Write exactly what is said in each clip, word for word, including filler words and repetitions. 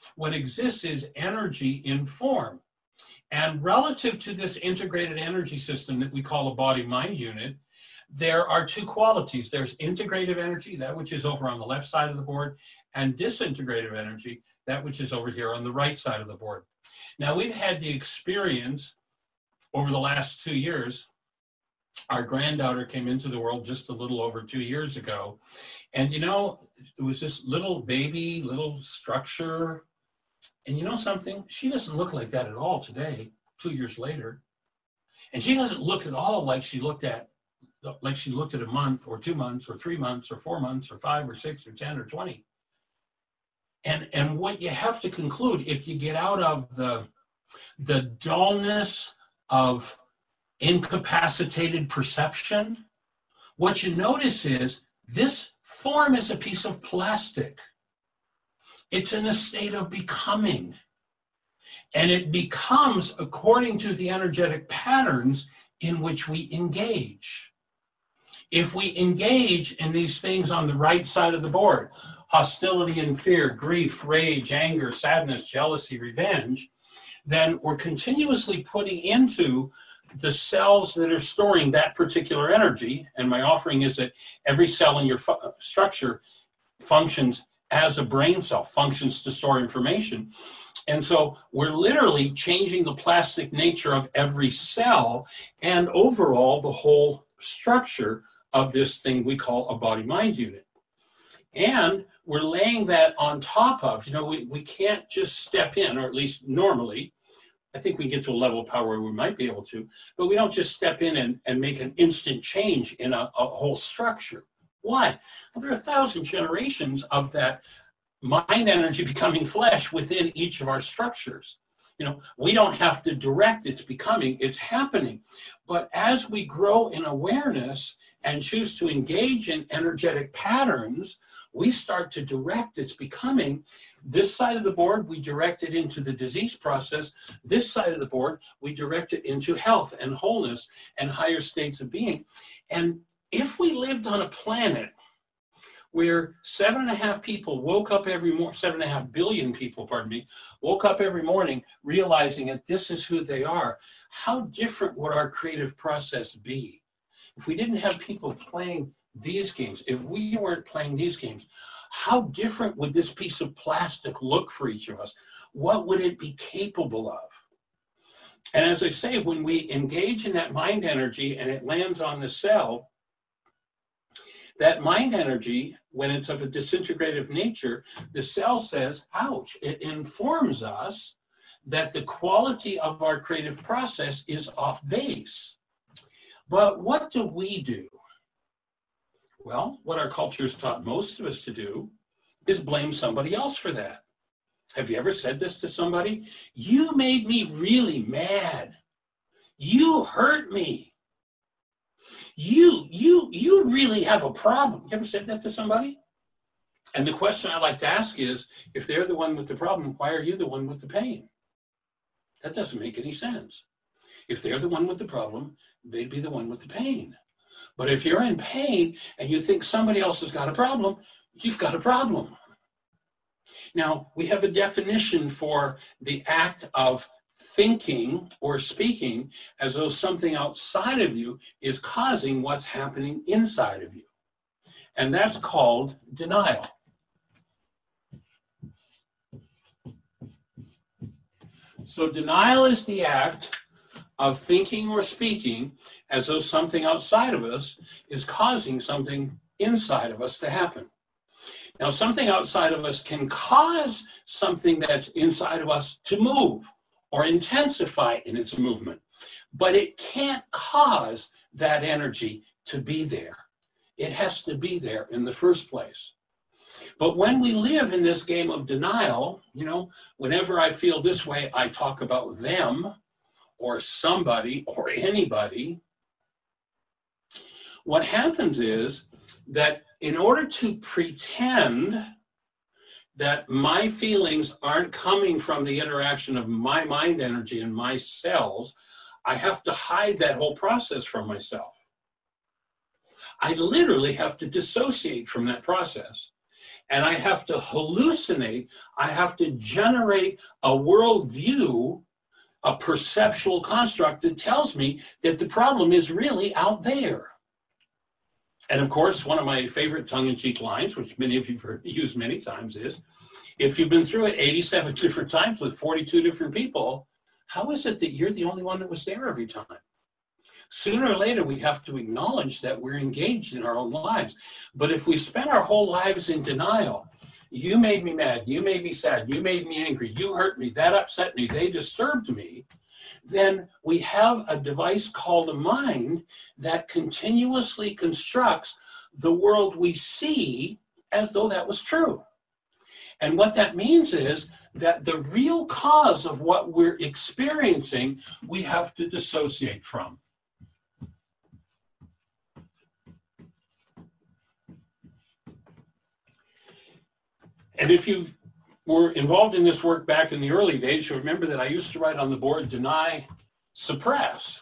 What exists is energy in form. And relative to this integrated energy system that we call a body-mind unit, there are two qualities. There's integrative energy, that which is over on the left side of the board, and disintegrative energy, that which is over here on the right side of the board. Now, we've had the experience over the last two years. Our granddaughter came into the world just a little over two years ago. And, you know, it was this little baby, little structure. And you know something? She doesn't look like that at all today, two years later. And she doesn't look at all like she looked at, like she looked at a month or two months or three months or four months or five or six or ten or twenty. And, and what you have to conclude, if you get out of the, the dullness of incapacitated perception, what you notice is this form is a piece of plastic. It's in a state of becoming. And it becomes according to the energetic patterns in which we engage. If we engage in these things on the right side of the board, hostility and fear, grief, rage, anger, sadness, jealousy, revenge, then we're continuously putting into the cells that are storing that particular energy. And my offering is that every cell in your fu- structure functions as a brain cell, functions to store information. And so we're literally changing the plastic nature of every cell and overall the whole structure of this thing we call a body-mind unit. And we're laying that on top of, you know, we, we can't just step in, or at least normally, I think we get to a level of power where we might be able to, but we don't just step in and, and make an instant change in a, a whole structure. Why? Well, there are a thousand generations of that mind energy becoming flesh within each of our structures. You know, we don't have to direct its becoming, it's happening. But as we grow in awareness and choose to engage in energetic patterns, we start to direct its becoming. This side of the board, we direct it into the disease process. This side of the board, we direct it into health and wholeness and higher states of being. And if we lived on a planet where seven and a half people woke up every morning, seven and a half billion people, pardon me, woke up every morning realizing that this is who they are, how different would our creative process be? If we didn't have people playing these games, if we weren't playing these games, how different would this piece of plastic look for each of us? What would it be capable of? And as I say, when we engage in that mind energy and it lands on the cell, that mind energy, when it's of a disintegrative nature, the cell says, ouch, it informs us that the quality of our creative process is off base. But what do we do? Well, what our culture has taught most of us to do is blame somebody else for that. Have you ever said this to somebody? You made me really mad. You hurt me. You, you, you really have a problem. You ever said that to somebody? And the question I like to ask is, if they're the one with the problem, why are you the one with the pain? That doesn't make any sense. If they're the one with the problem, they'd be the one with the pain. But if you're in pain and you think somebody else has got a problem, you've got a problem. Now, we have a definition for the act of thinking or speaking as though something outside of you is causing what's happening inside of you. And that's called denial. So denial is the act of thinking or speaking as though something outside of us is causing something inside of us to happen. Now, something outside of us can cause something that's inside of us to move or intensify in its movement, but it can't cause that energy to be there. It has to be there in the first place. But when we live in this game of denial, you know, whenever I feel this way, I talk about them or somebody or anybody. What happens is that in order to pretend that my feelings aren't coming from the interaction of my mind energy and my cells, I have to hide that whole process from myself. I literally have to dissociate from that process. and I have to hallucinate. I have to generate a worldview, a perceptual construct that tells me that the problem is really out there. And of course, one of my favorite tongue-in-cheek lines, which many of you have heard used many times, is, if you've been through it eighty-seven different times with forty-two different people, how is it that you're the only one that was there every time? Sooner or later, we have to acknowledge that we're engaged in our own lives. But if we spend our whole lives in denial, you made me mad, you made me sad, you made me angry, you hurt me, that upset me, they disturbed me, then we have a device called a mind that continuously constructs the world we see as though that was true. And what that means is that the real cause of what we're experiencing, we have to dissociate from. And if you were involved in this work back in the early days, you'll remember that I used to write on the board, deny, suppress.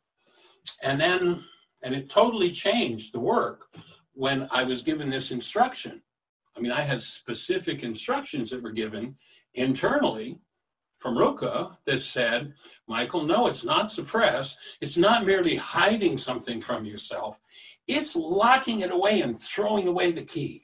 And then, and it totally changed the work when I was given this instruction. I mean, I had specific instructions that were given internally from Ruka that said, Michael, no, it's not suppress. It's not merely hiding something from yourself. It's locking it away and throwing away the key.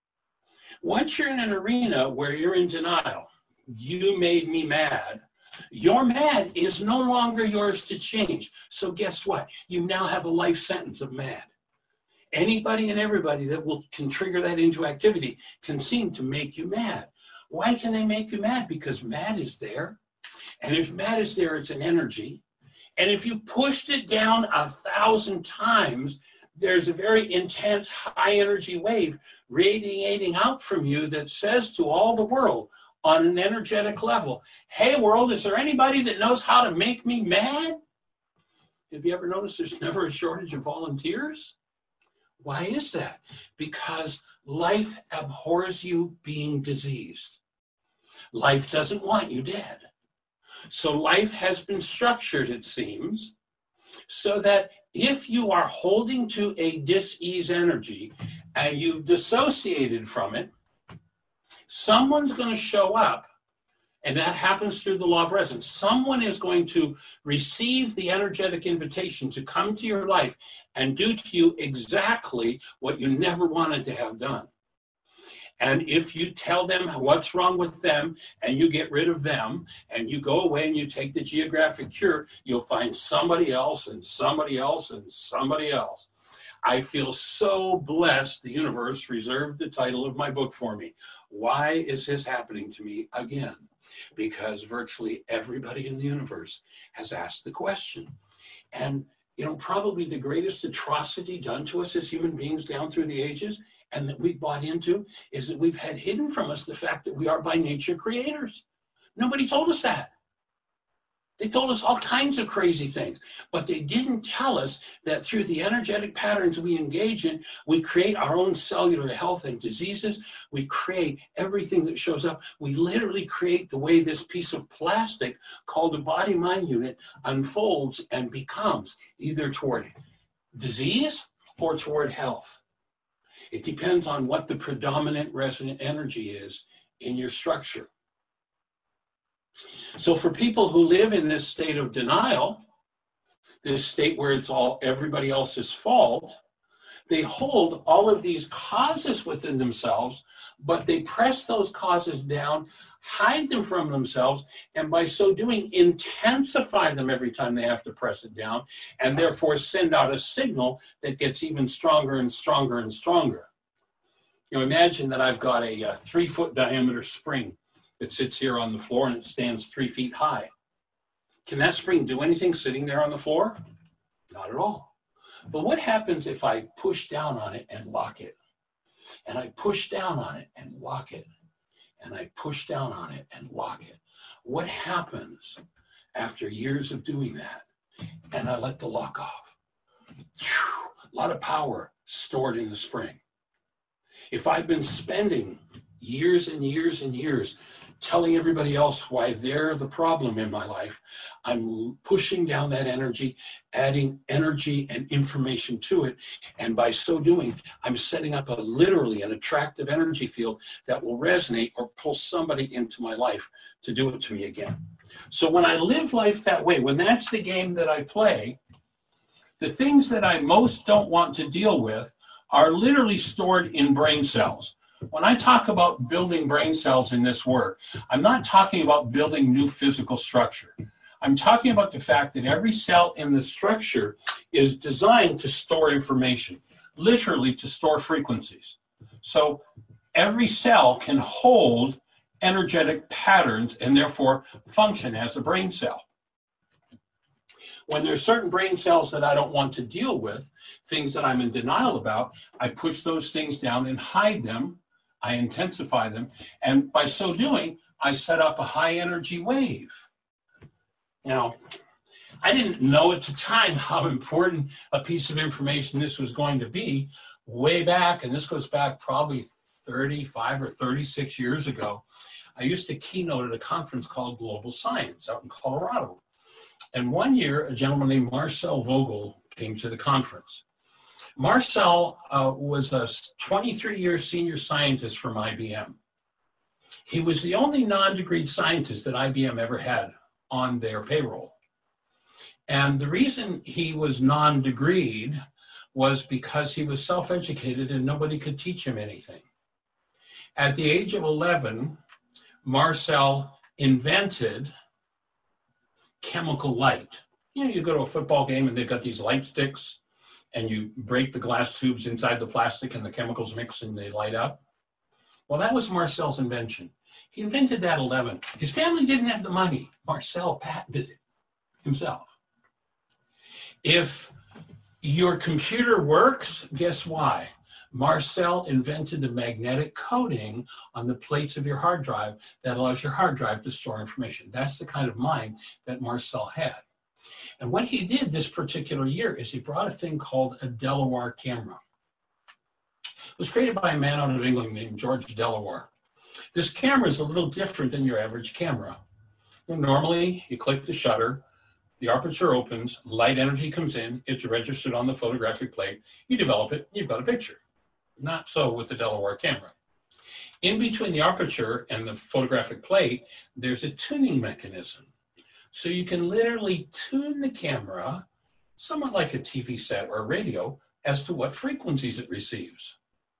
Once you're in an arena where you're in denial, you made me mad, your mad is no longer yours to change. So guess what? You now have a life sentence of mad. Anybody and everybody that will can trigger that into activity can seem to make you mad. Why can they make you mad? Because mad is there. And if mad is there, it's an energy. And if you pushed it down a thousand times, there's a very intense high energy wave radiating out from you that says to all the world on an energetic level, hey world, is there anybody that knows how to make me mad? Have you ever noticed there's never a shortage of volunteers? Why is that? Because life abhors you being diseased. Life doesn't want you dead. So life has been structured, it seems, so that if you are holding to a dis-ease energy and you've dissociated from it, someone's going to show up, and that happens through the law of resonance. Someone is going to receive the energetic invitation to come to your life and do to you exactly what you never wanted to have done. And if you tell them what's wrong with them and you get rid of them and you go away and you take the geographic cure, you'll find somebody else and somebody else and somebody else. I feel so blessed the universe reserved the title of my book for me. Why is this happening to me again? Because virtually everybody in the universe has asked the question. And, you know, probably the greatest atrocity done to us as human beings down through the ages and that we bought into is that we've had hidden from us the fact that we are by nature creators. Nobody told us that. They told us all kinds of crazy things, but they didn't tell us that through the energetic patterns we engage in, we create our own cellular health and diseases. We create everything that shows up. We literally create the way this piece of plastic called a body-mind unit unfolds and becomes either toward disease or toward health. It depends on what the predominant resonant energy is in your structure. So for people who live in this state of denial, this state where it's all everybody else's fault, they hold all of these causes within themselves, but they press those causes down, hide them from themselves, and by so doing, intensify them every time they have to press it down, and therefore send out a signal that gets even stronger and stronger and stronger. You know, imagine that I've got a, a three-foot diameter spring that sits here on the floor and it stands three feet high. Can that spring do anything sitting there on the floor? Not at all. But what happens if I push down on it and lock it? And I push down on it and lock it. And I push down on it and lock it. What happens after years of doing that? And I let the lock off. Whew, a lot of power stored in the spring. If I've been spending years and years and years telling everybody else why they're the problem in my life. I'm pushing down that energy, adding energy and information to it. And by so doing, I'm setting up a literally an attractive energy field that will resonate or pull somebody into my life to do it to me again. So when I live life that way, when that's the game that I play, the things that I most don't want to deal with are literally stored in brain cells. When I talk about building brain cells in this work, I'm not talking about building new physical structure. I'm talking about the fact that every cell in the structure is designed to store information, literally to store frequencies. So every cell can hold energetic patterns and therefore function as a brain cell. When there's certain brain cells that I don't want to deal with, things that I'm in denial about, I push those things down and hide them. I intensify them. And by so doing, I set up a high energy wave. Now, I didn't know at the time how important a piece of information this was going to be way back, and this goes back probably thirty-five or thirty-six years ago. I used to keynote at a conference called Global Science out in Colorado. And one year, a gentleman named Marcel Vogel came to the conference. Marcel uh, was a twenty-three year senior scientist from I B M. He was the only non-degreed scientist that I B M ever had on their payroll. And the reason he was non-degreed was because he was self-educated and nobody could teach him anything. At the age of eleven, Marcel invented chemical light. You know, you go to a football game and they've got these light sticks and you break the glass tubes inside the plastic and the chemicals mix and they light up. Well, that was Marcel's invention. He invented that at eleven. His family didn't have the money. Marcel patented it himself. If your computer works, guess why? Marcel invented the magnetic coating on the plates of your hard drive that allows your hard drive to store information. That's the kind of mind that Marcel had. And what he did this particular year is he brought a thing called a Delaroy camera. It was created by a man out of England named George Delaroy. This camera is a little different than your average camera. You know, normally, you click the shutter, the aperture opens, light energy comes in, it's registered on the photographic plate, you develop it, you've got a picture. Not so with the Delaroy camera. In between the aperture and the photographic plate, there's a tuning mechanism. So you can literally tune the camera, somewhat like a T V set or a radio, as to what frequencies it receives.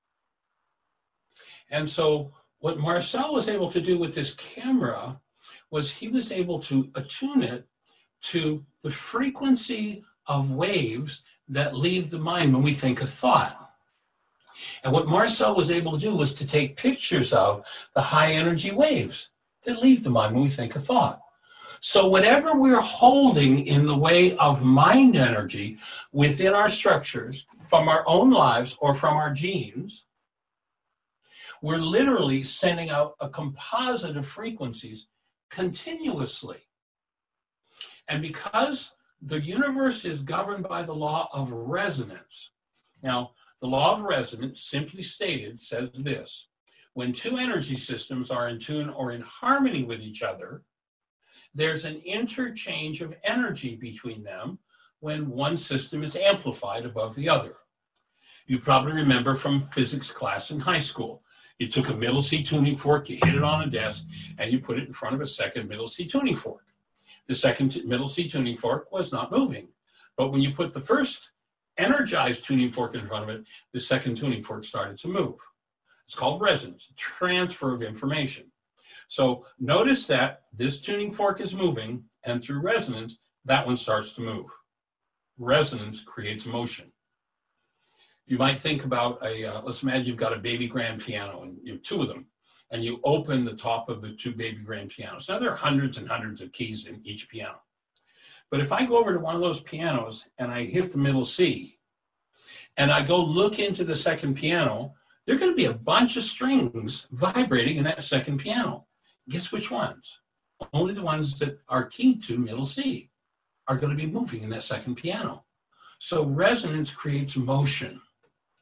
And so what Marcel was able to do with this camera was he was able to attune it to the frequency of waves that leave the mind when we think a thought. And what Marcel was able to do was to take pictures of the high energy waves that leave the mind when we think a thought. So whatever we're holding in the way of mind energy within our structures, from our own lives or from our genes, we're literally sending out a composite of frequencies continuously. And because the universe is governed by the law of resonance. Now, the law of resonance, simply stated, says this: when two energy systems are in tune or in harmony with each other, there's an interchange of energy between them when one system is amplified above the other. You probably remember from physics class in high school. You took a middle C tuning fork, you hit it on a desk, and you put it in front of a second middle C tuning fork. The second middle C tuning fork was not moving. But when you put the first energized tuning fork in front of it, the second tuning fork started to move. It's called resonance, transfer of information. So notice that this tuning fork is moving, and through resonance, that one starts to move. Resonance creates motion. You might think about a, uh, let's imagine you've got a baby grand piano, and you have two of them, and you open the top of the two baby grand pianos. Now, there are hundreds and hundreds of keys in each piano. But if I go over to one of those pianos and I hit the middle C, and I go look into the second piano, there are going to be a bunch of strings vibrating in that second piano. Guess which ones? Only the ones that are keyed to middle C are going to be moving in that second piano. So resonance creates motion.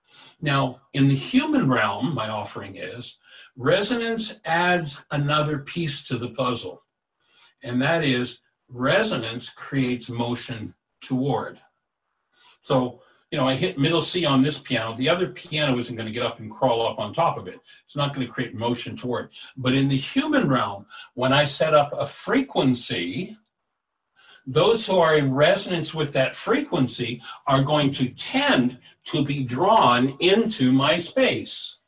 Now, in the human realm, my offering is, resonance adds another piece to the puzzle, and that is resonance creates motion toward. So, you know, I hit middle C on this piano. The other piano isn't going to get up and crawl up on top of it. It's not going to create motion toward. But in the human realm, when I set up a frequency, those who are in resonance with that frequency are going to tend to be drawn into my space.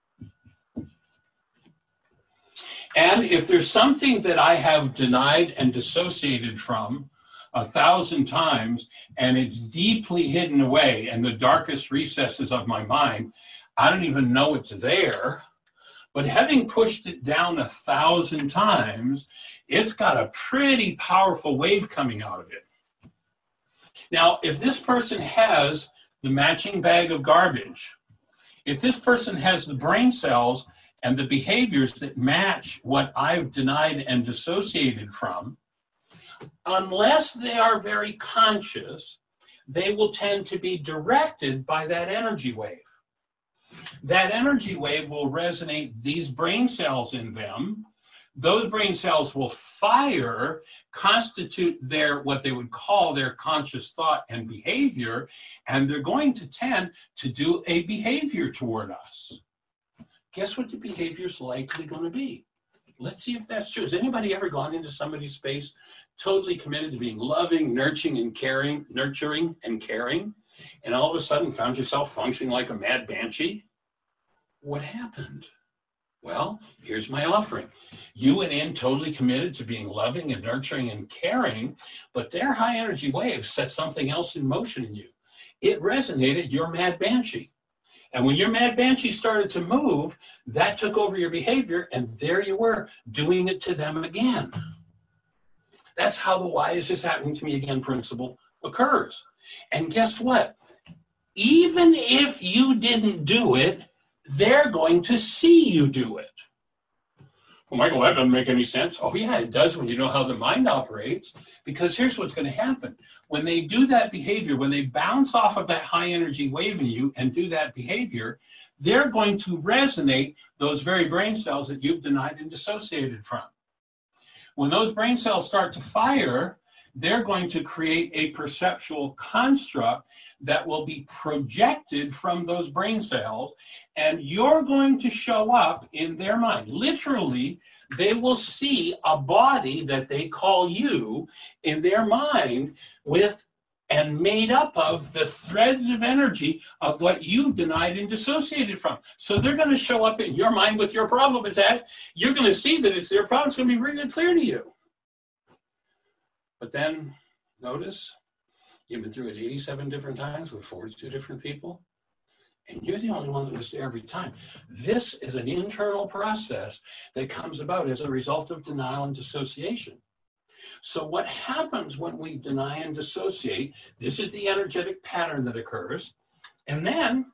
And if there's something that I have denied and dissociated from a thousand times, and it's deeply hidden away in the darkest recesses of my mind, I don't even know it's there, but having pushed it down a thousand times, it's got a pretty powerful wave coming out of it. Now, if this person has the matching bag of garbage, if this person has the brain cells and the behaviors that match what I've denied and dissociated from, unless they are very conscious, they will tend to be directed by that energy wave. That energy wave will resonate these brain cells in them. Those brain cells will fire, constitute their, what they would call their conscious thought and behavior, and they're going to tend to do a behavior toward us. Guess what the behavior is likely going to be? Let's see if that's true. Has anybody ever gone into somebody's space totally committed to being loving, nurturing, and caring, nurturing and caring, and all of a sudden found yourself functioning like a mad banshee? What happened? Well, here's my offering. You went in totally committed to being loving and nurturing and caring, but their high energy wave set something else in motion in you. It resonated your mad banshee. And when your mad banshee started to move, that took over your behavior, and there you were, doing it to them again. That's how the why is this happening to me again principle occurs. And guess what? Even if you didn't do it, they're going to see you do it. Well, Michael, that doesn't make any sense. Oh, yeah, it does when you know how the mind operates, because here's what's going to happen. When they do that behavior, when they bounce off of that high energy wave in you and do that behavior, they're going to resonate those very brain cells that you've denied and dissociated from. When those brain cells start to fire, they're going to create a perceptual construct that will be projected from those brain cells, and you're going to show up in their mind. Literally, they will see a body that they call you in their mind with and made up of the threads of energy of what you've denied and dissociated from. So they're going to show up in your mind with your problem attached. You're going to see that it's their problem. It's going to be really clear to you. But then, notice, you've been through it eighty-seven different times with forty-two different people, and you're the only one that was there every time. This is an internal process that comes about as a result of denial and dissociation. So what happens when we deny and dissociate? This is the energetic pattern that occurs. And then,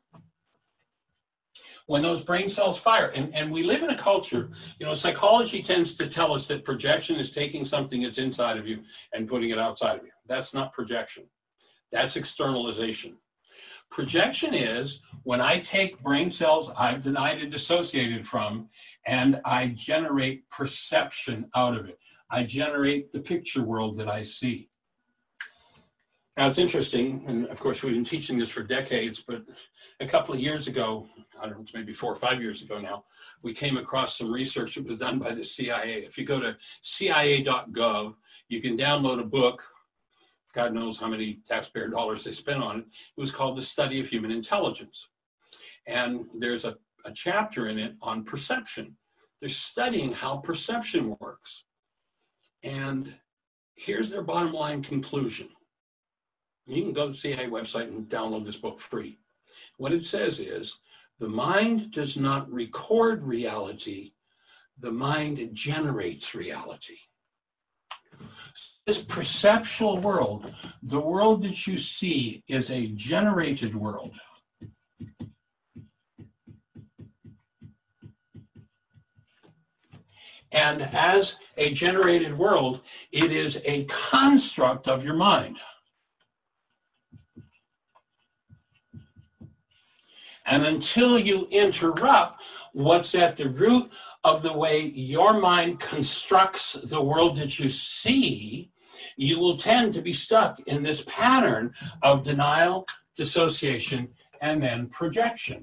when those brain cells fire, and, and we live in a culture, you know, psychology tends to tell us that projection is taking something that's inside of you and putting it outside of you. That's not projection. That's externalization. Projection is when I take brain cells I've denied and dissociated from, and I generate perception out of it. I generate the picture world that I see. Now, it's interesting, and of course, we've been teaching this for decades, but a couple of years ago, I don't know, it's maybe four or five years ago now, we came across some research that was done by the C I A. If you go to C I A dot gov, you can download a book. God knows how many taxpayer dollars they spent on it. It was called The Study of Human Intelligence. And there's a, a chapter in it on perception. They're studying how perception works. And here's their bottom line conclusion. You can go to the C I A website and download this book free. What it says is, the mind does not record reality, the mind generates reality. This perceptual world, the world that you see, is a generated world. And as a generated world, it is a construct of your mind. And until you interrupt what's at the root of the way your mind constructs the world that you see, you will tend to be stuck in this pattern of denial, dissociation, and then projection.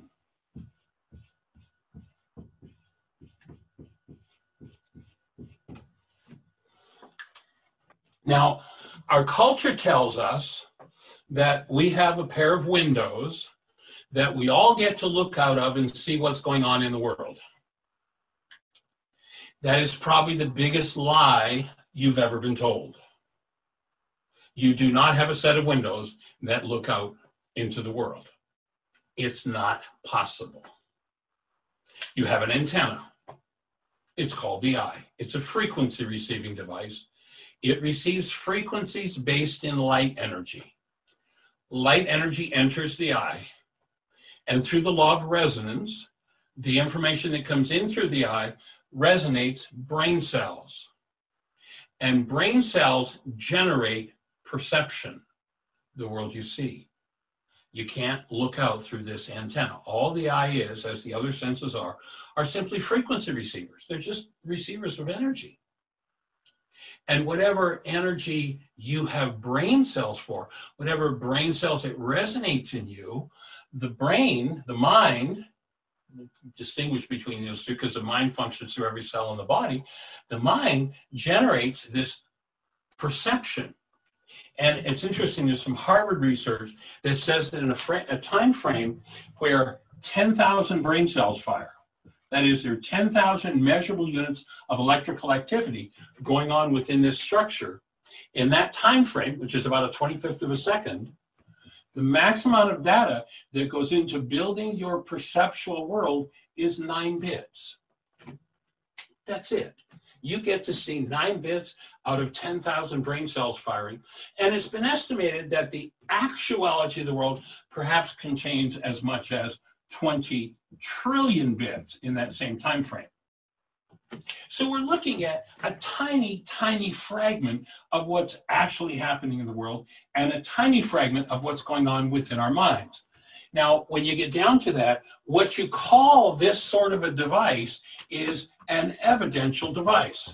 Now, our culture tells us that we have a pair of windows that we all get to look out of and see what's going on in the world. That is probably the biggest lie you've ever been told. You do not have a set of windows that look out into the world. It's not possible. You have an antenna. It's called the eye. It's a frequency receiving device. It receives frequencies based in light energy. Light energy enters the eye, and through the law of resonance, the information that comes in through the eye resonates brain cells. And brain cells generate perception, the world you see. You can't look out through this antenna. All the eye is, as the other senses are, are simply frequency receivers. They're just receivers of energy. And whatever energy you have brain cells for, whatever brain cells it resonates in you, the brain, the mind, distinguish between those two because the mind functions through every cell in the body, the mind generates this perception. And it's interesting, there's some Harvard research that says that in a, fra- a time frame where ten thousand brain cells fire, that is, there are ten thousand measurable units of electrical activity going on within this structure. In that time frame, which is about a twenty-fifth of a second, the max amount of data that goes into building your perceptual world is nine bits. That's it. You get to see nine bits out of ten thousand brain cells firing. And it's been estimated that the actuality of the world perhaps contains as much as twenty trillion bits in that same time frame. So we're looking at a tiny, tiny fragment of what's actually happening in the world and a tiny fragment of what's going on within our minds. Now, when you get down to that, what you call this sort of a device is an evidential device.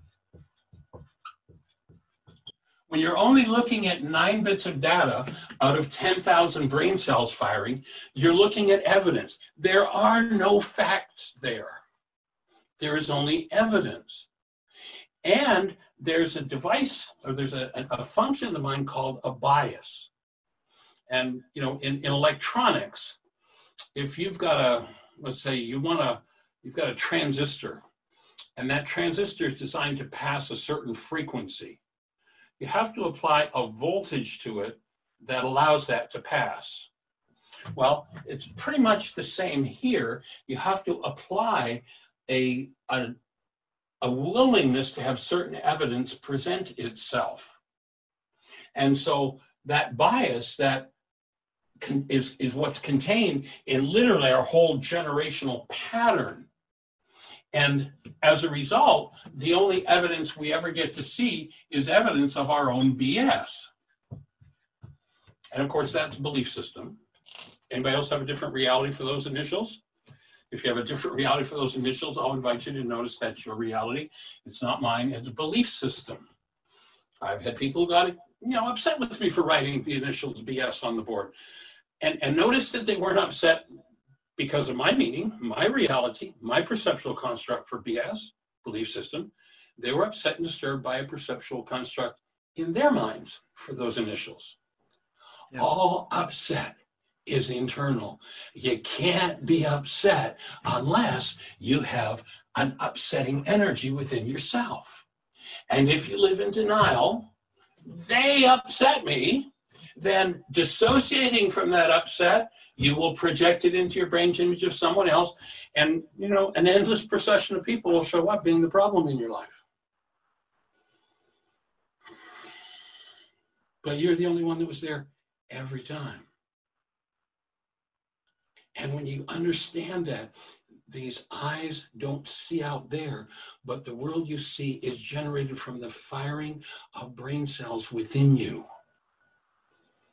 When you're only looking at nine bits of data out of ten thousand brain cells firing, you're looking at evidence. There are no facts there. There is only evidence. And there's a device, or there's a, a function in the mind called a bias. And, you know, in, in electronics, if you've got a, let's say you want to, you've got a transistor, and that transistor is designed to pass a certain frequency. You have to apply a voltage to it that allows that to pass. Well, it's pretty much the same here. You have to apply a, a, a willingness to have certain evidence present itself. And so that bias, that con- is, is what's contained in literally our whole generational pattern. And as a result, the only evidence we ever get to see is evidence of our own B S. And of course, that's belief system. Anybody else have a different reality for those initials? If you have a different reality for those initials, I'll invite you to notice that's your reality. It's not mine. It's a belief system. I've had people who got, you know, upset with me for writing the initials B S on the board. And, and notice that they weren't upset because of my meaning, my reality, my perceptual construct for B S, belief system. They were upset and disturbed by a perceptual construct in their minds for those initials. Yeah. All upset is internal. You can't be upset unless you have an upsetting energy within yourself. And if you live in denial, they upset me, then dissociating from that upset, you will project it into your brain's image of someone else, and you know, an endless procession of people will show up being the problem in your life. But you're the only one that was there every time. And when you understand that, these eyes don't see out there, but the world you see is generated from the firing of brain cells within you.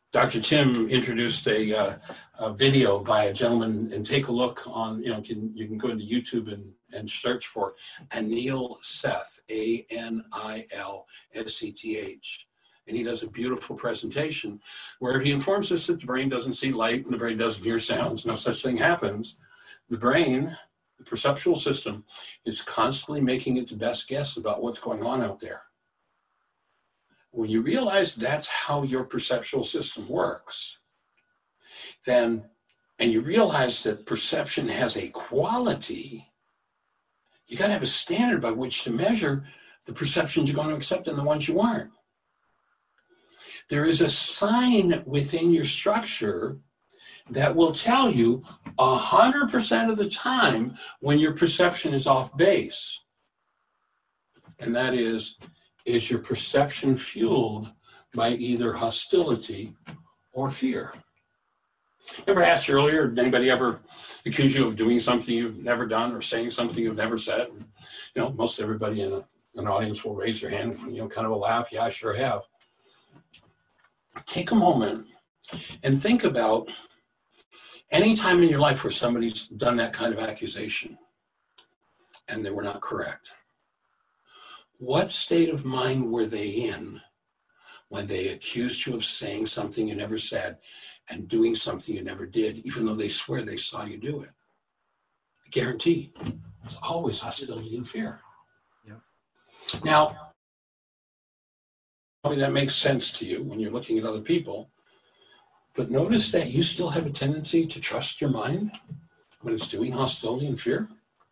Doctor Tim introduced a, uh, a video by a gentleman, and take a look on, you know, can, you can go into YouTube and, and search for Anil Seth, A N I L S E T H. And he does a beautiful presentation where he informs us that the brain doesn't see light and the brain doesn't hear sounds. No such thing happens. The brain, the perceptual system, is constantly making its best guess about what's going on out there. When you realize that's how your perceptual system works, then, and you realize that perception has a quality, you got to have a standard by which to measure the perceptions you're going to accept and the ones you aren't. There is a sign within your structure that will tell you one hundred percent of the time when your perception is off base. And that is, is your perception fueled by either hostility or fear? Ever asked earlier, did anybody ever accuse you of doing something you've never done or saying something you've never said? You know, most everybody in a, an audience will raise their hand, you know, kind of a laugh. Yeah, I sure have. Take a moment and think about any time in your life where somebody's done that kind of accusation and they were not correct. What state of mind were they in when they accused you of saying something you never said and doing something you never did, even though they swear they saw you do it? I guarantee it's always hostility and fear. Yeah. Now, probably that makes sense to you when you're looking at other people, but notice that you still have a tendency to trust your mind when it's doing hostility and fear.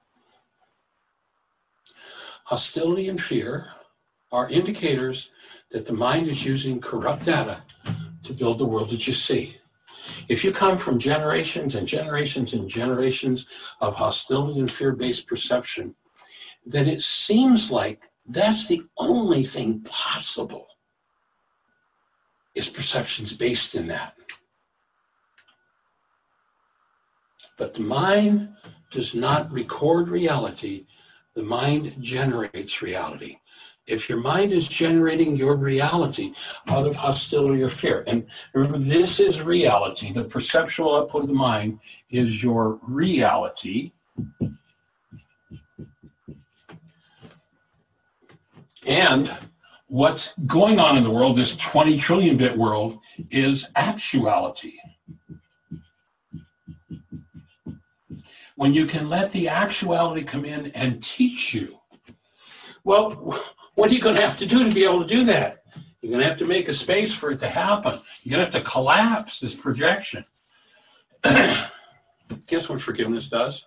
Hostility and fear are indicators that the mind is using corrupt data to build the world that you see. If you come from generations and generations and generations of hostility and fear-based perception, then it seems like that's the only thing possible, is perceptions based in that. But the mind does not record reality. The mind generates reality. If your mind is generating your reality out of hostility or fear, and remember, this is reality. The perceptual output of the mind is your reality. And what's going on in the world, this twenty trillion bit world, is actuality. When you can let the actuality come in and teach you, well, what are you going to have to do to be able to do that? You're going to have to make a space for it to happen. You're going to have to collapse this projection. Guess what forgiveness does?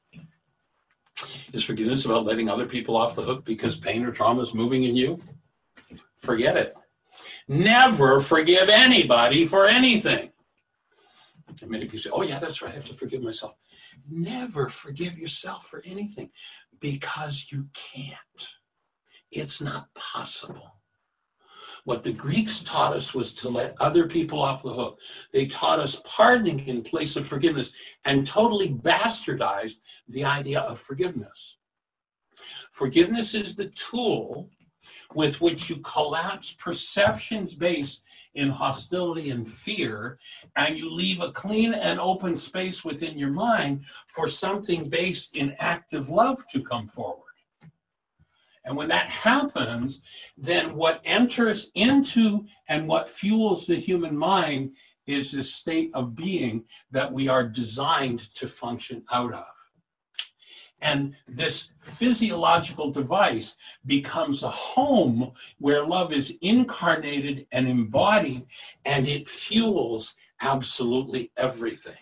Is forgiveness about letting other people off the hook because pain or trauma is moving in you? Forget it. Never forgive anybody for anything. And many people say, oh yeah, that's right, I have to forgive myself. Never forgive yourself for anything because you can't. It's not possible. What the Greeks taught us was to let other people off the hook. They taught us pardoning in place of forgiveness and totally bastardized the idea of forgiveness. Forgiveness is the tool with which you collapse perceptions based in hostility and fear, and you leave a clean and open space within your mind for something based in active love to come forward. And when that happens, then what enters into and what fuels the human mind is this state of being that we are designed to function out of. And this physiological device becomes a home where love is incarnated and embodied, and it fuels absolutely everything.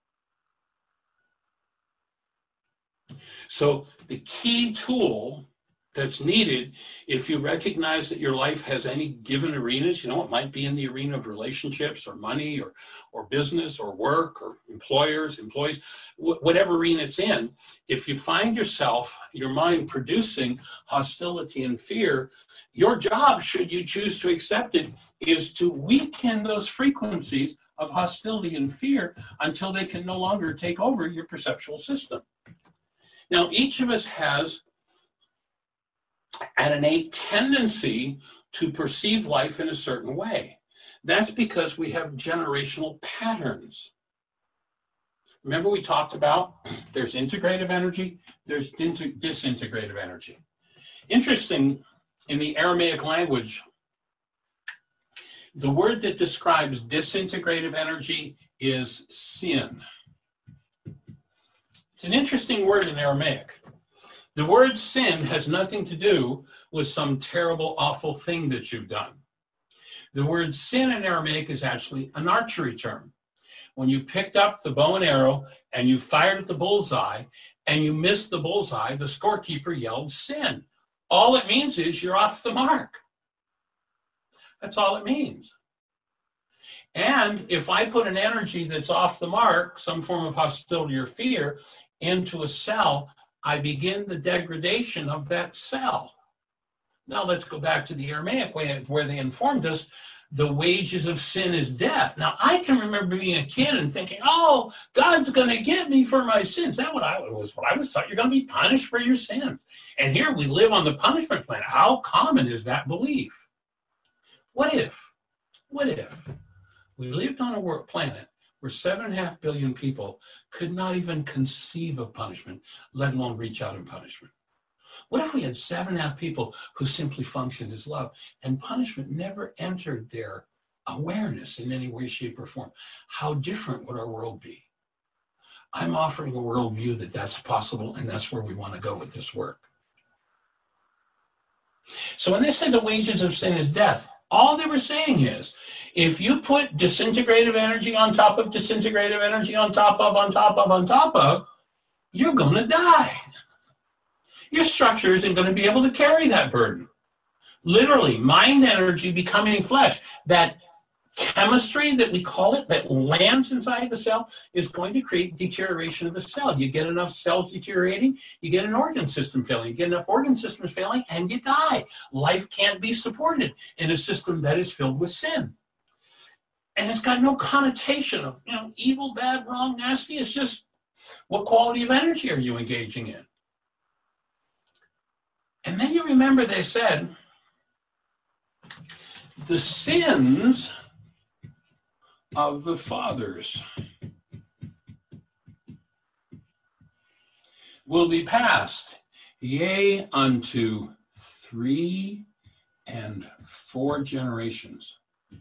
So the key tool that's needed, if you recognize that your life has any given arenas, you know, it might be in the arena of relationships or money or, or business or work or employers, employees, wh- whatever arena it's in, if you find yourself, your mind producing hostility and fear, your job, should you choose to accept it, is to weaken those frequencies of hostility and fear until they can no longer take over your perceptual system. Now, each of us has an innate tendency to perceive life in a certain way. That's because we have generational patterns. Remember we talked about there's integrative energy, there's disintegrative energy. Interesting, in the Aramaic language, the word that describes disintegrative energy is sin. It's an interesting word in Aramaic. The word sin has nothing to do with some terrible, awful thing that you've done. The word sin in Aramaic is actually an archery term. When you picked up the bow and arrow and you fired at the bullseye and you missed the bullseye, the scorekeeper yelled sin. All it means is you're off the mark. That's all it means. And if I put an energy that's off the mark, some form of hostility or fear, into a cell, I begin the degradation of that cell. Now let's go back to the Aramaic way where they informed us the wages of sin is death. Now I can remember being a kid and thinking, oh, God's going to get me for my sins. That's what I was what I was taught. You're going to be punished for your sins. And here we live on the punishment planet. How common is that belief? What if, what if we lived on a world planet where seven and a half billion people could not even conceive of punishment, let alone reach out in punishment? What if we had seven and a half people who simply functioned as love and punishment never entered their awareness in any way, shape, or form? How different would our world be? I'm offering a worldview that that's possible, and that's where we want to go with this work. So when they say the wages of sin is death, all they were saying is, if you put disintegrative energy on top of disintegrative energy on top of, on top of, on top of, you're going to die. Your structure isn't going to be able to carry that burden. Literally, mind energy becoming flesh, that chemistry that we call it, that lands inside the cell, is going to create deterioration of the cell. You get enough cells deteriorating, you get an organ system failing. You get enough organ systems failing, and you die. Life can't be supported in a system that is filled with sin. And it's got no connotation of, you know, evil, bad, wrong, nasty. It's just, what quality of energy are you engaging in? And then you remember they said, the sins of the fathers will be passed, yea, unto three and four generations.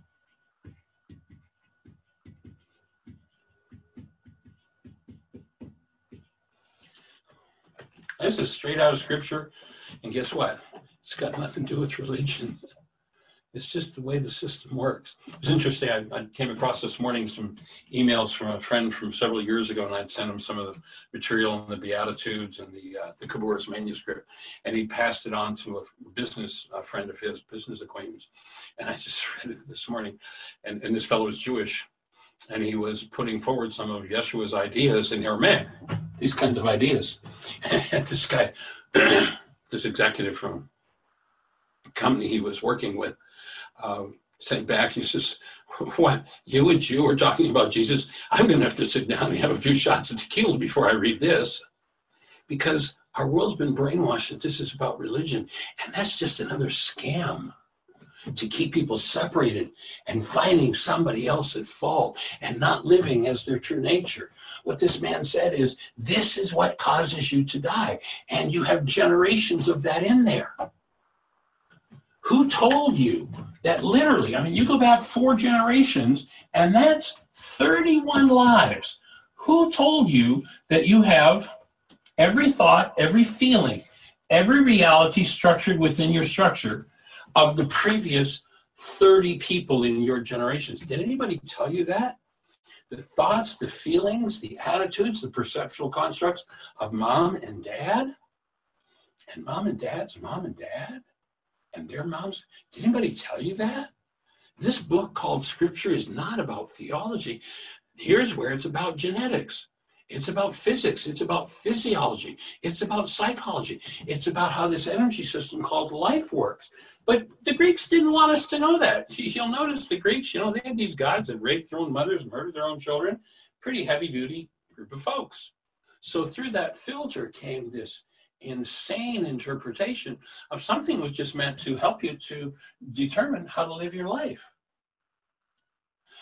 This is straight out of Scripture. And guess what? It's got nothing to do with religion. It's just the way the system works. It was interesting. I, I came across this morning some emails from a friend from several years ago, and I'd sent him some of the material on the Beatitudes and the uh, the Khabouris manuscript, and he passed it on to a business a friend of his, business acquaintance. And I just read it this morning, and, and this fellow is Jewish, and he was putting forward some of Yeshua's ideas in Aramaic, these kinds of ideas. And this guy, this executive from a company he was working with, uh, sent back, he says, what, you a Jew are talking about Jesus? I'm going to have to sit down and have a few shots of tequila before I read this. Because our world's been brainwashed that this is about religion, and that's just another scam to keep people separated and finding somebody else at fault and not living as their true nature. What this man said is, this is what causes you to die. And you have generations of that in there. Who told you that literally, I mean, you go back four generations and that's thirty-one lives. Who told you that you have every thought, every feeling, every reality structured within your structure of the previous thirty people in your generations? Did anybody tell you that? The thoughts, the feelings, the attitudes, the perceptual constructs of mom and dad, and mom and dad's mom and dad, and their moms. Did anybody tell you that? This book called Scripture is not about theology. Here's where it's about genetics. It's about physics. It's about physiology. It's about psychology. It's about how this energy system called life works. But the Greeks didn't want us to know that. You'll notice the Greeks, you know, they had these gods that raped their own mothers, murdered their own children. Pretty heavy-duty group of folks. So through that filter came this insane interpretation of something that was just meant to help you to determine how to live your life.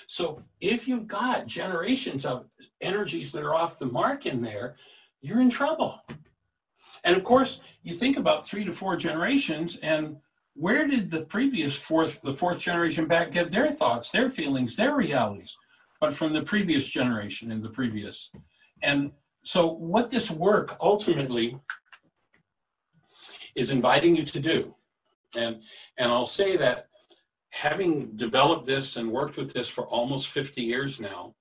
So if you've got generations of energies that are off the mark in there, you're in trouble. And of course, you think about three to four generations, and where did the previous fourth, the fourth generation back get their thoughts, their feelings, their realities? But from the previous generation and the previous. And so what this work ultimately is inviting you to do, and, and I'll say that having developed this and worked with this for almost fifty years now,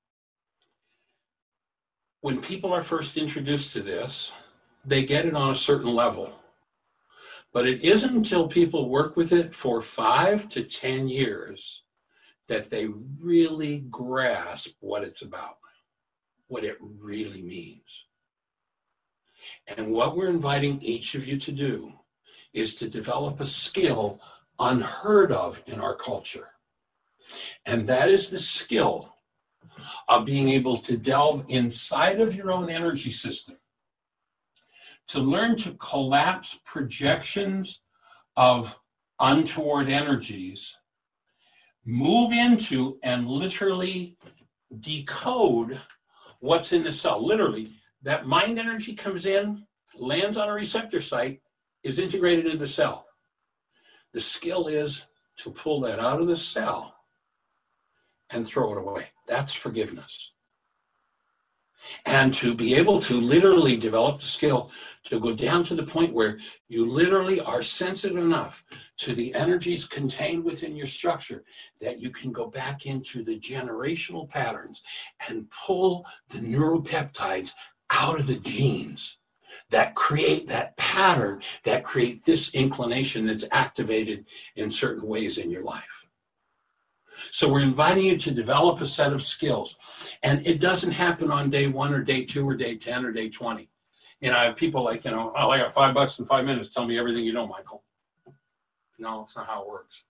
when people are first introduced to this, they get it on a certain level. But it isn't until people work with it for five to ten years that they really grasp what it's about, what it really means. And what we're inviting each of you to do is to develop a skill unheard of in our culture. And that is the skill of being able to delve inside of your own energy system, to learn to collapse projections of untoward energies, move into and literally decode what's in the cell. Literally, that mind energy comes in, lands on a receptor site, is integrated in the cell. The skill is to pull that out of the cell and throw it away. That's forgiveness. And to be able to literally develop the skill to go down to the point where you literally are sensitive enough to the energies contained within your structure that you can go back into the generational patterns and pull the neuropeptides out of the genes that create that pattern, that create this inclination that's activated in certain ways in your life. So we're inviting you to develop a set of skills. And it doesn't happen on day one or day two or day ten or day twenty. You know, I have people like, you know, oh, I got five bucks in five minutes. Tell me everything you know, Michael. No, it's not how it works.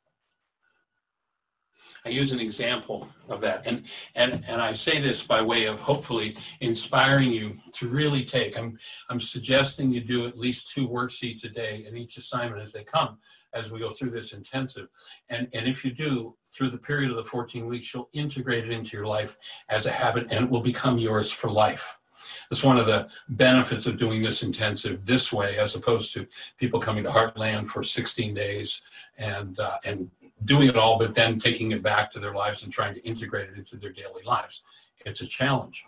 I use an example of that. And, and, and I say this by way of hopefully inspiring you to really take, I'm, I'm suggesting you do at least two worksheets a day in each assignment as they come, as we go through this intensive. And, and if you do, through the period of the fourteen weeks, you'll integrate it into your life as a habit, and it will become yours for life. That's one of the benefits of doing this intensive this way, as opposed to people coming to Heartland for sixteen days and, uh, and doing it all, but then taking it back to their lives and trying to integrate it into their daily lives. It's a challenge.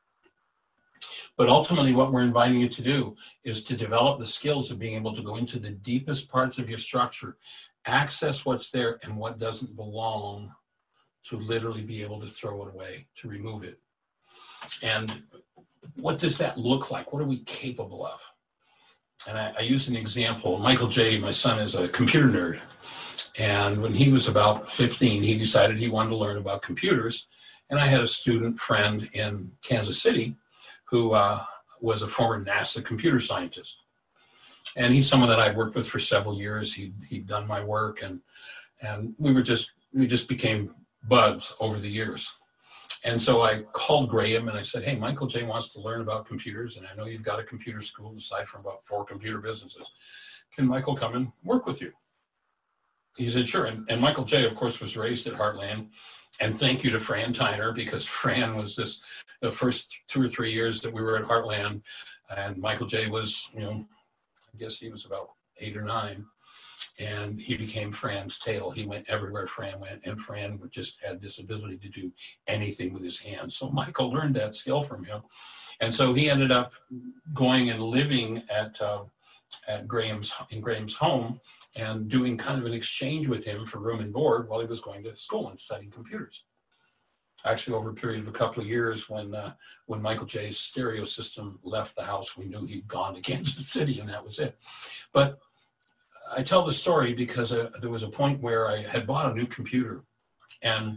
But ultimately, what we're inviting you to do is to develop the skills of being able to go into the deepest parts of your structure, access what's there and what doesn't belong, to literally be able to throw it away, to remove it. And what does that look like? What are we capable of? And I, I use an example. Michael J., my son, is a computer nerd. And when he was about fifteen, he decided he wanted to learn about computers. And I had a student friend in Kansas City who uh, was a former NASA computer scientist. And he's someone that I'd worked with for several years. He, he'd done my work, and, and we were just, we just became buds over the years. And so I called Graham and I said, hey, Michael J. wants to learn about computers, and I know you've got a computer school aside from about four computer businesses. Can Michael come and work with you? He said, sure. And, and Michael J., of course, was raised at Heartland. And thank you to Fran Tyner, because Fran was this, the first two or three years that we were at Heartland. And Michael J. was, you know, I guess he was about eight or nine. And he became Fran's tail. He went everywhere Fran went. And Fran just had this ability to do anything with his hands. So Michael learned that skill from him. And so he ended up going and living at, uh, at Graham's, in Graham's home, and doing kind of an exchange with him for room and board while he was going to school and studying computers. Actually, over a period of a couple of years, when uh, when Michael J.'s stereo system left the house, we knew he'd gone to Kansas City, and that was it. But I tell the story because uh, there was a point where I had bought a new computer, and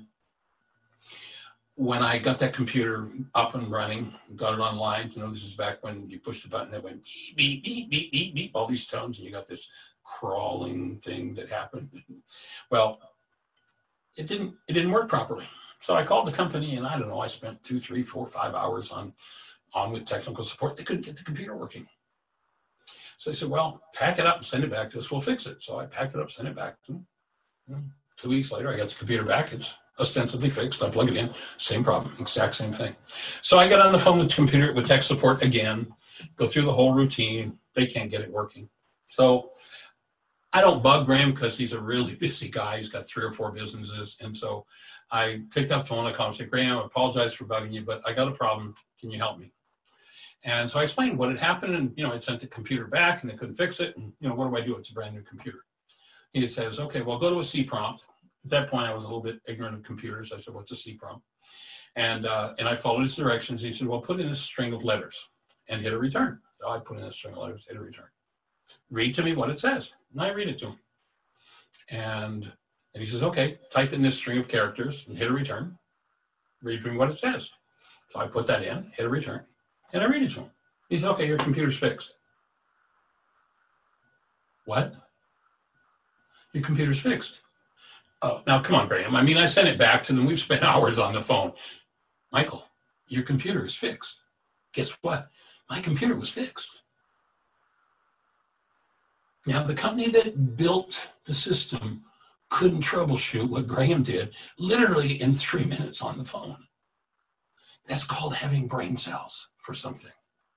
when I got that computer up and running, got it online, you know, this is back when you pushed a button, it went beep, beep, beep, beep, beep, beep, all these tones, and you got this crawling thing that happened. Well, it didn't, it didn't work properly. So I called the company, and I don't know, I spent two, three, four, five hours on, on with technical support. They couldn't get the computer working. So they said, well, pack it up and send it back to us. We'll fix it. So I packed it up, sent it back to them. Two weeks later, I got the computer back. It's ostensibly fixed. I plug it in, same problem, exact same thing. So I get on the phone with the computer, with tech support again, go through the whole routine. They can't get it working. So I don't bug Graham because he's a really busy guy. He's got three or four businesses. And so I picked up the phone, I called and said, Graham, I apologize for bugging you, but I got a problem. Can you help me? And so I explained what had happened, and, you know, I sent the computer back and they couldn't fix it. And, you know, what do I do? It's a brand new computer. He says, okay, well, go to a C prompt. At that point, I was a little bit ignorant of computers. I said, what's a C prompt? And, uh, and I followed his directions. He said, well, put in a string of letters and hit a return. So I put in a string of letters, hit a return. Read to me what it says. And I read it to him. And, and he says, okay, type in this string of characters and hit a return. Read to me what it says. So I put that in, hit a return, and I read it to him. He says, okay, your computer's fixed. What? Your computer's fixed. Oh, now come on, Graham. I mean, I sent it back to them. We've spent hours on the phone. Michael, your computer is fixed. Guess what? My computer was fixed. Now, the company that built the system couldn't troubleshoot what Graham did literally in three minutes on the phone. That's called having brain cells for something.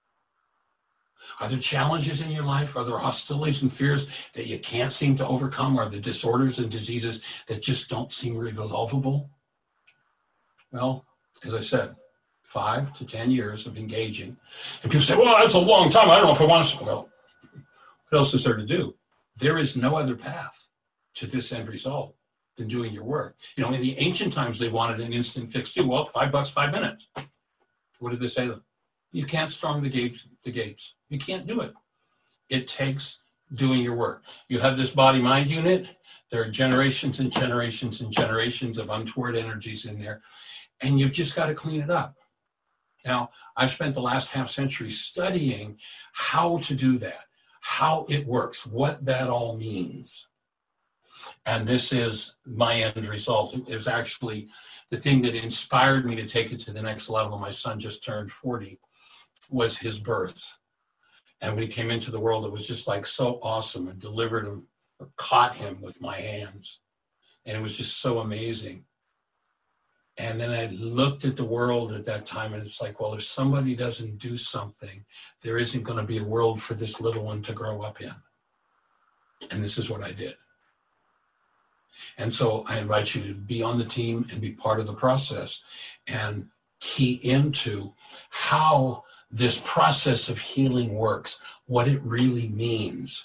Are there challenges in your life? Are there hostilities and fears that you can't seem to overcome? Are there disorders and diseases that just don't seem resolvable? Well, as I said, five to ten years of engaging. And people say, well, that's a long time. I don't know if I want to. Well, what else is there to do? There is no other path to this end result than doing your work. You know, in the ancient times, they wanted an instant fix too. Well, five bucks, five minutes. What did they say to them? You can't storm the gates. The gates. You can't do it. It takes doing your work. You have this body-mind unit. There are generations and generations and generations of untoward energies in there, and you've just got to clean it up. Now, I've spent the last half century studying how to do that, how it works, what that all means. And this is my end result. It was actually the thing that inspired me to take it to the next level. My son just turned forty, was his birth. And when he came into the world, it was just like so awesome, and delivered him, or caught him with my hands. And it was just so amazing. And then I looked at the world at that time, and it's like, well, if somebody doesn't do something, there isn't going to be a world for this little one to grow up in. And this is what I did. And so I invite you to be on the team and be part of the process and key into how this process of healing works, what it really means.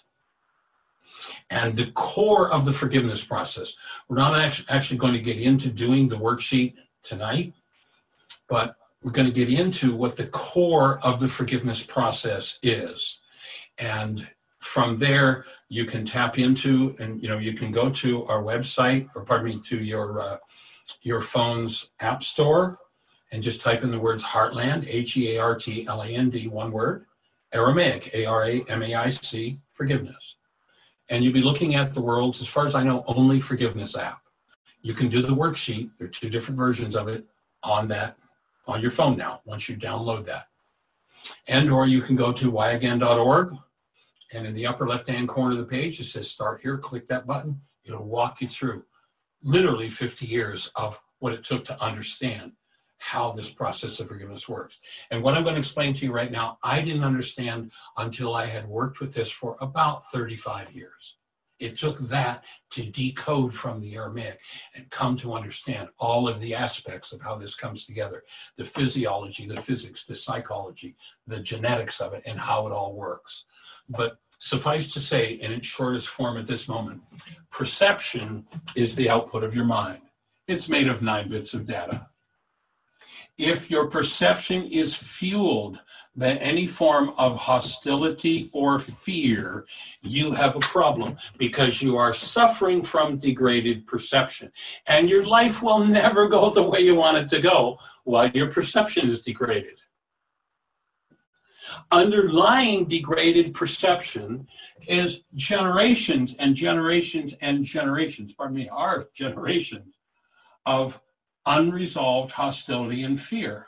And the core of the forgiveness process, we're not actually going to get into doing the worksheet tonight, but we're going to get into what the core of the forgiveness process is. And from there, you can tap into, and you know, you can go to our website, or pardon me, to your uh, your phone's app store, and just type in the words Heartland, H E A R T L A N D, one word, Aramaic, A R A M A I C, forgiveness. And you'll be looking at the world's, as far as I know, only forgiveness app. You can do the worksheet. There are two different versions of it on that, on your phone now, once you download that. And or you can go to why again dot org, and in the upper left-hand corner of the page, it says start here, click that button. It'll walk you through literally fifty years of what it took to understand how this process of forgiveness works. And what I'm going to explain to you right now, I didn't understand until I had worked with this for about thirty-five years. It took that to decode from the Aramaic and come to understand all of the aspects of how this comes together, the physiology, the physics, the psychology, the genetics of it, and how it all works. But suffice to say, in its shortest form at this moment, perception is the output of your mind. It's made of nine bits of data. If your perception is fueled by any form of hostility or fear, you have a problem, because you are suffering from degraded perception. And your life will never go the way you want it to go while your perception is degraded. Underlying degraded perception is generations and generations and generations, pardon me, our generations of unresolved hostility and fear.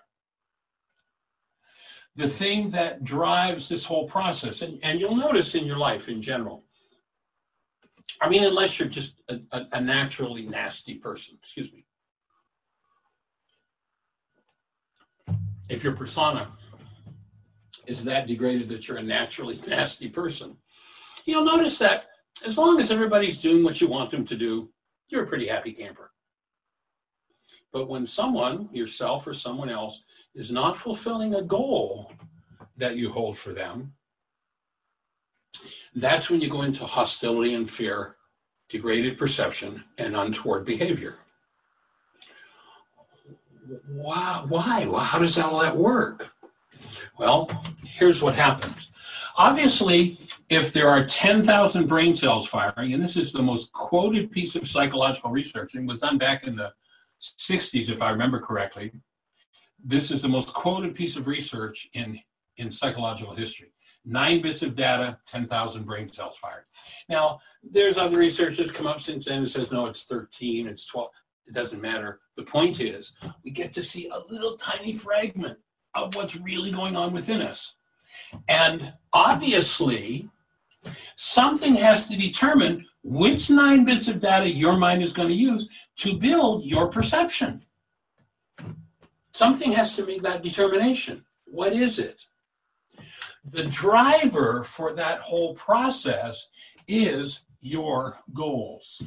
The thing that drives this whole process, and, and you'll notice in your life in general, I mean, unless you're just a, a, a naturally nasty person, excuse me, if your persona is that degraded that you're a naturally nasty person, you'll notice that as long as everybody's doing what you want them to do, you're a pretty happy camper. But when someone, yourself or someone else, is not fulfilling a goal that you hold for them, that's when you go into hostility and fear, degraded perception, and untoward behavior. Wow, why? Well, how does all that work? Well, here's what happens. Obviously, if there are ten thousand brain cells firing, and this is the most quoted piece of psychological research, and was done back in the sixties, if I remember correctly. This is the most quoted piece of research in, in psychological history. Nine bits of data, ten thousand brain cells fired. Now, there's other research that's come up since then that says, no, it's thirteen, it's twelve. It doesn't matter. The point is, we get to see a little tiny fragment of what's really going on within us. And obviously, something has to determine which nine bits of data your mind is going to use to build your perception. Something has to make that determination. What is it? The driver for that whole process is your goals.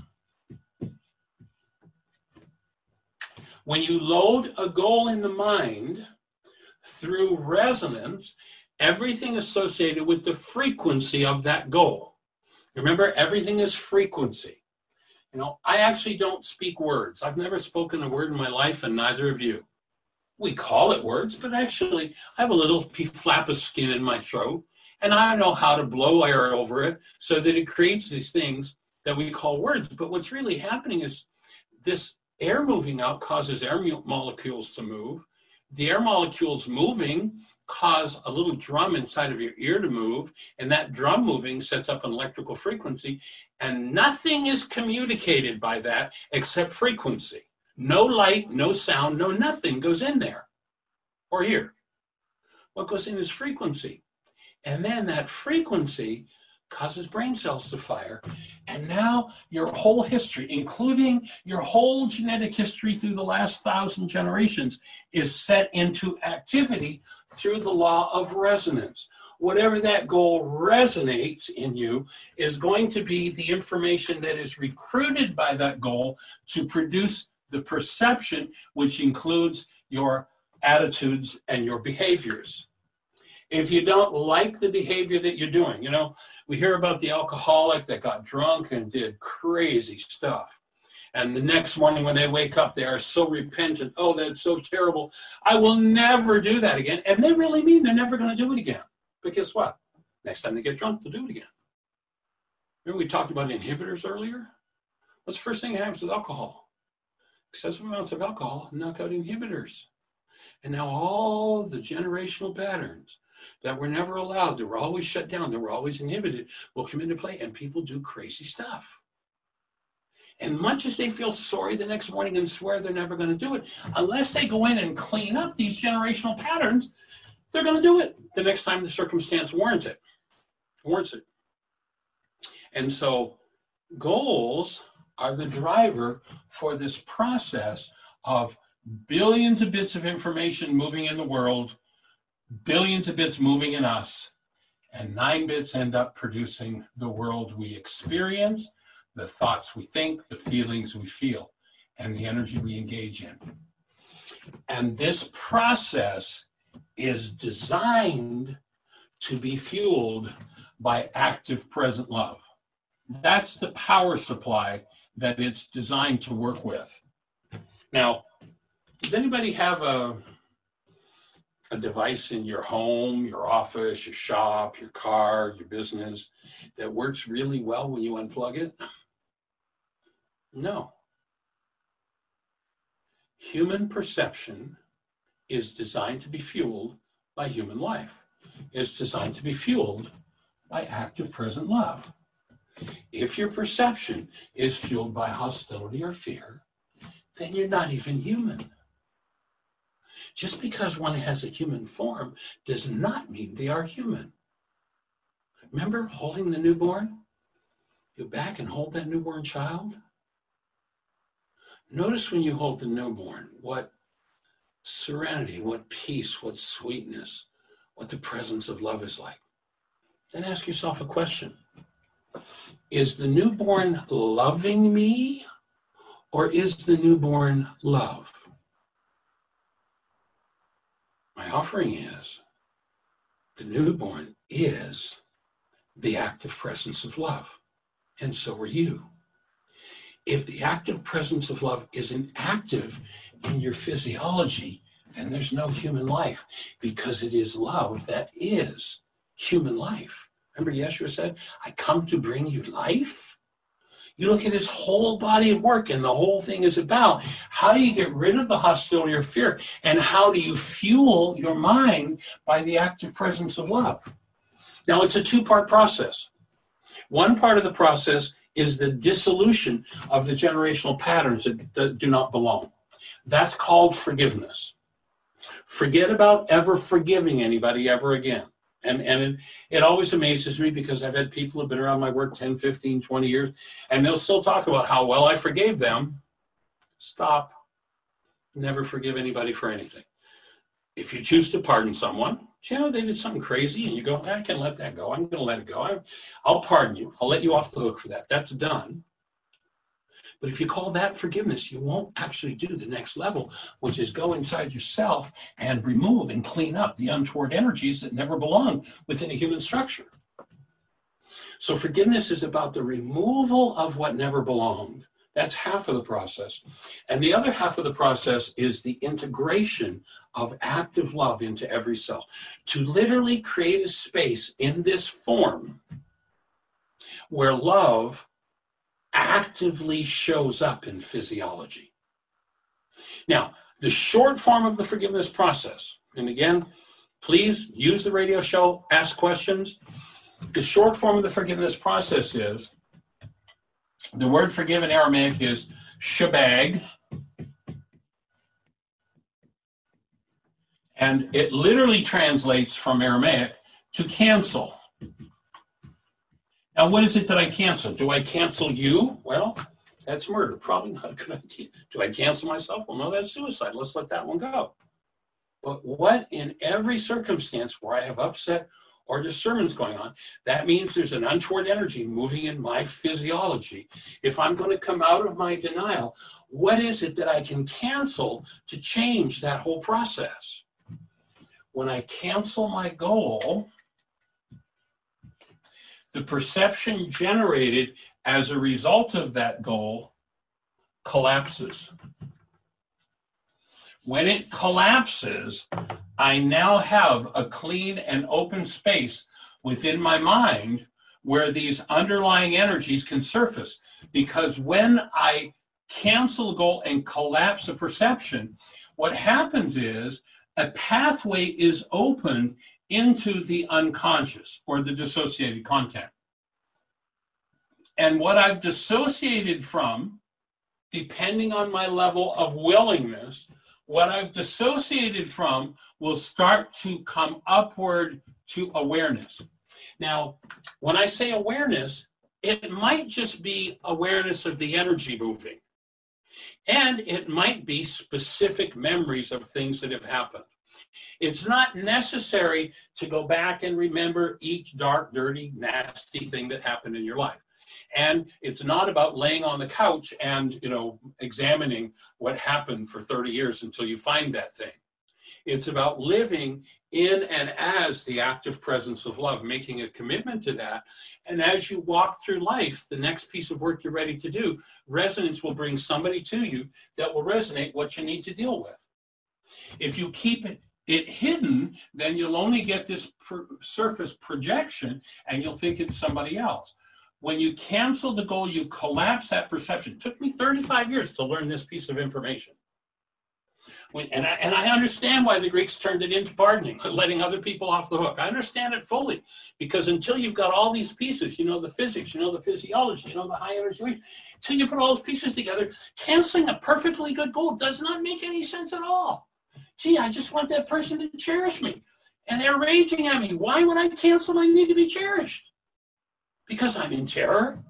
When you load a goal in the mind through resonance, everything associated with the frequency of that goal. Remember, everything is frequency. You know, I actually don't speak words. I've never spoken a word in my life, and neither of you. We call it words, but actually I have a little flap of skin in my throat, and I know how to blow air over it so that it creates these things that we call words. But what's really happening is this air moving out causes air molecules to move. The air molecules moving cause a little drum inside of your ear to move, and that drum moving sets up an electrical frequency, and nothing is communicated by that except frequency. No light, no sound, no nothing goes in there or here. What goes in is frequency. And then that frequency causes brain cells to fire. And now your whole history, including your whole genetic history through the last thousand generations, is set into activity through the law of resonance. Whatever that goal resonates in you is going to be the information that is recruited by that goal to produce the perception, which includes your attitudes and your behaviors. If you don't like the behavior that you're doing, you know, we hear about the alcoholic that got drunk and did crazy stuff. And the next morning when they wake up, they are so repentant. Oh, that's so terrible. I will never do that again. And they really mean they're never going to do it again. But guess what? Next time they get drunk, they'll do it again. Remember we talked about inhibitors earlier? What's the first thing that happens with alcohol? Excessive amounts of alcohol knock out inhibitors. And now all the generational patterns that were never allowed, that were always shut down, that were always inhibited, will come into play, and people do crazy stuff. And much as they feel sorry the next morning and swear they're never going to do it, unless they go in and clean up these generational patterns, they're going to do it the next time the circumstance warrants it. Warrants it. And so goals are the driver for this process of billions of bits of information moving in the world, billions of bits moving in us, and nine bits end up producing the world we experience, the thoughts we think, the feelings we feel, and the energy we engage in. And this process is designed to be fueled by active present love. That's the power supply that it's designed to work with. Now, does anybody have a, a device in your home, your office, your shop, your car, your business that works really well when you unplug it? No. Human perception is designed to be fueled by human life. It's designed to be fueled by active present love. If your perception is fueled by hostility or fear, then you're not even human. Just because one has a human form does not mean they are human. Remember holding the newborn? Go back and hold that newborn child. Notice when you hold the newborn, what serenity, what peace, what sweetness, what the presence of love is like. Then ask yourself a question. Is the newborn loving me, or is the newborn love? My offering is the newborn is the active presence of love, and so are you. If the active presence of love isn't active in your physiology, then there's no human life, because it is love that is human life. Remember Yeshua said, I come to bring you life? You look at his whole body of work, and the whole thing is about how do you get rid of the hostility or fear, and how do you fuel your mind by the active presence of love? Now, it's a two-part process. One part of the process is the dissolution of the generational patterns that, that do not belong. That's called forgiveness. Forget about ever forgiving anybody ever again. And, and it, it always amazes me, because I've had people who've been around my work ten, fifteen, twenty years, and they'll still talk about how well I forgave them. Stop. Never forgive anybody for anything. If you choose to pardon someone, you know, they did something crazy, and you go, I can let that go. I'm going to let it go. I, I'll pardon you. I'll let you off the hook for that. That's done. But if you call that forgiveness, you won't actually do the next level, which is go inside yourself and remove and clean up the untoward energies that never belong within a human structure. So forgiveness is about the removal of what never belonged. That's half of the process. And the other half of the process is the integration of active love into every cell, to literally create a space in this form where love actively shows up in physiology. Now, the short form of the forgiveness process, and again, please use the radio show, ask questions. The short form of the forgiveness process is, the word forgive in Aramaic is shabag, and it literally translates from Aramaic to cancel. Now, what is it that I cancel? Do I cancel you? Well, that's murder. Probably not a good idea. Do I cancel myself? Well, no, that's suicide. Let's let that one go. But what in every circumstance where I have upset or discernments going on, that means there's an untoward energy moving in my physiology. If I'm going to come out of my denial, what is it that I can cancel to change that whole process? When I cancel my goal, the perception generated as a result of that goal collapses. When it collapses, I now have a clean and open space within my mind where these underlying energies can surface. Because when I cancel a goal and collapse a perception, what happens is a pathway is opened into the unconscious or the dissociated content. And what I've dissociated from, depending on my level of willingness, what I've dissociated from will start to come upward to awareness. Now, when I say awareness, it might just be awareness of the energy moving. And it might be specific memories of things that have happened. It's not necessary to go back and remember each dark, dirty, nasty thing that happened in your life. And it's not about laying on the couch and, you know, examining what happened for thirty years until you find that thing. It's about living in and as the active presence of love, making a commitment to that. And as you walk through life, the next piece of work you're ready to do, resonance will bring somebody to you that will resonate what you need to deal with. If you keep it it hidden, then you'll only get this per surface projection and you'll think it's somebody else. When you cancel the goal, you collapse that perception. It took me thirty-five years to learn this piece of information. When, and, I, and I understand why the Greeks turned it into pardoning, letting other people off the hook. I understand it fully, because until you've got all these pieces, you know the physics, you know the physiology, you know the high energy waves, until you put all those pieces together, canceling a perfectly good goal does not make any sense at all. Gee, I just want that person to cherish me. And they're raging at me. Why would I cancel my need to be cherished? Because I'm in terror.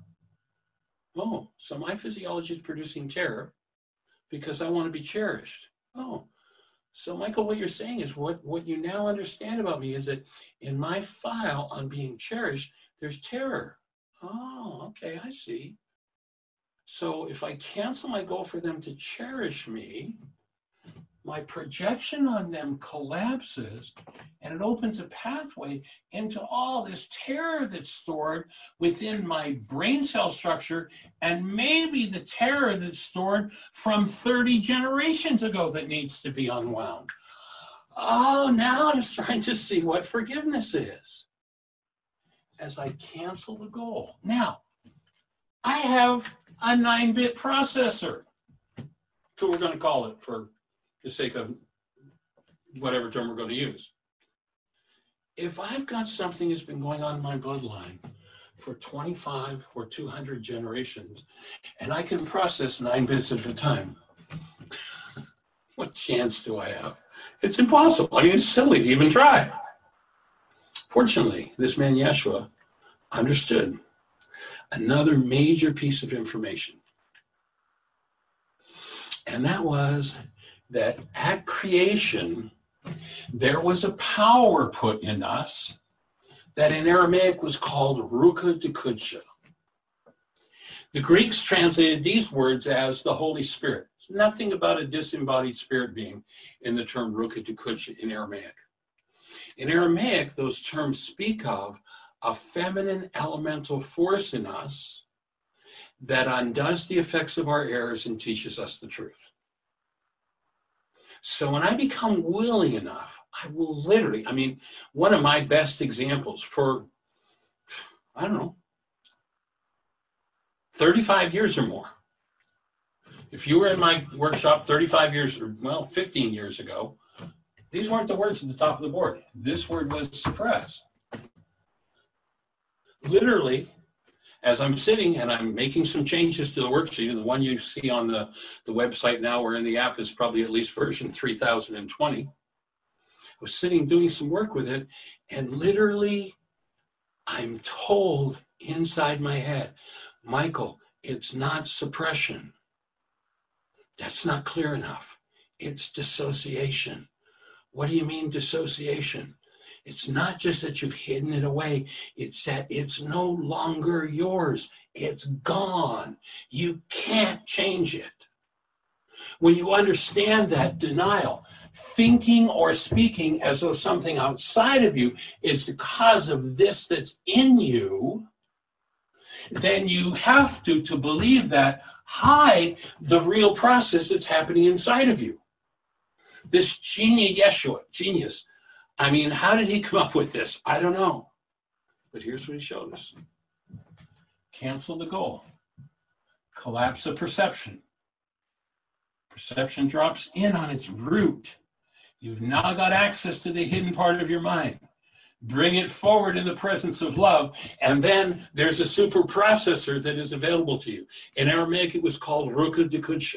Oh, so my physiology is producing terror because I want to be cherished. Oh, So, Michael, what you're saying is what, what you now understand about me is that in my file on being cherished, there's terror. Oh, okay, I see. So if I cancel my goal for them to cherish me, my projection on them collapses, and it opens a pathway into all this terror that's stored within my brain cell structure, and maybe the terror that's stored from thirty generations ago that needs to be unwound. Oh, now I'm starting to see what forgiveness is as I cancel the goal. Now, I have a nine-bit processor. So we're going to call it for the sake of whatever term we're going to use. If I've got something that's been going on in my bloodline for twenty-five or two hundred generations, and I can process nine bits at a time, what chance do I have? It's impossible. I mean, it's silly to even try. Fortunately, this man Yeshua understood another major piece of information. And that was that at creation, there was a power put in us that in Aramaic was called Ruach HaKodesh. The Greeks translated these words as the Holy Spirit. There's nothing about a disembodied spirit being in the term Ruach HaKodesh in Aramaic. In Aramaic, those terms speak of a feminine elemental force in us that undoes the effects of our errors and teaches us the truth. So when I become willing enough, I will literally, I mean, one of my best examples for, I don't know, thirty-five years or more. If you were in my workshop thirty-five years, or well, fifteen years ago, these weren't the words at the top of the board. This word was suppress. Literally, as I'm sitting and I'm making some changes to the worksheet, and the one you see on the, the website now or in the app is probably at least version three thousand twenty. I was sitting doing some work with it, and literally I'm told inside my head, Michael, it's not suppression. That's not clear enough. It's dissociation. What do you mean dissociation? It's not just that you've hidden it away. It's that it's no longer yours. It's gone. You can't change it. When you understand that denial, thinking or speaking as though something outside of you is the cause of this that's in you, then you have to, to believe that, hide the real process that's happening inside of you. This genius, Yeshua, genius, I mean, how did he come up with this? I don't know. But here's what he showed us. Cancel the goal. Collapse the perception. Perception drops in on its root. You've now got access to the hidden part of your mind. Bring it forward in the presence of love, and then there's a super processor that is available to you. In Aramaic, it was called Ruach HaKodesh.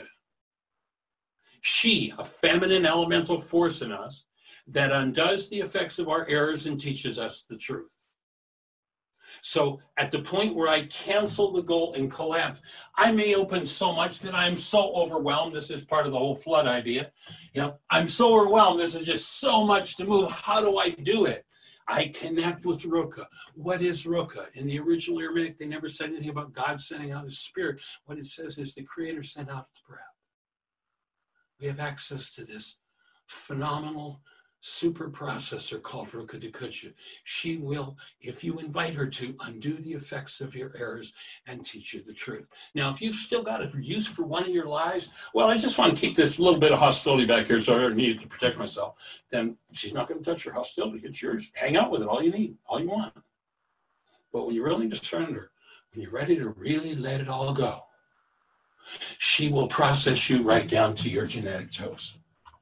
She, a feminine elemental force in us, that undoes the effects of our errors and teaches us the truth. So at the point where I cancel the goal and collapse, I may open so much that I'm so overwhelmed. This is part of the whole flood idea. You know, I'm so overwhelmed. There's just so much to move. How do I do it? I connect with Ruach. What is Ruach? In the original Aramaic, they never said anything about God sending out his spirit. What it says is the Creator sent out his breath. We have access to this phenomenal super processor called Ruach HaKodesh. She will, if you invite her to, undo the effects of your errors and teach you the truth. Now, if you've still got a use for one of your lies, well, I just want to keep this little bit of hostility back here, so I need to protect myself, then she's not going to touch your hostility. It's yours. Hang out with it all you need, all you want. But when you're willing to surrender, when you're ready to really let it all go, she will process you right down to your genetic toes.